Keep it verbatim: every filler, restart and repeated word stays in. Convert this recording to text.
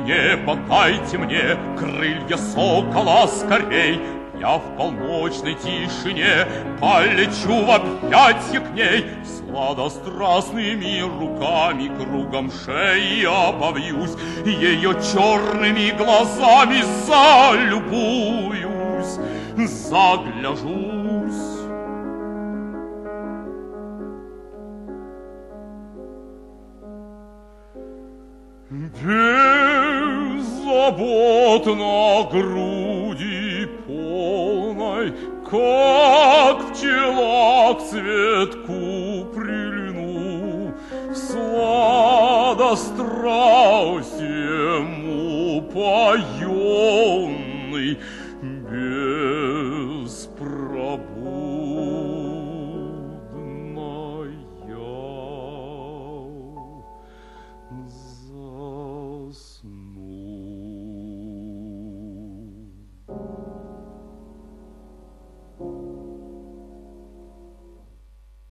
небо, дайте мне крылья сокола скорей. Я в полночной тишине полечу в объятья к ней. Сладострастными руками кругом шеи обовьюсь, ее черными глазами залюбуюсь, загляжусь. Беззаботно груди полной, как пчела к цветку прильну, сладострастием упоенный, беспробудная.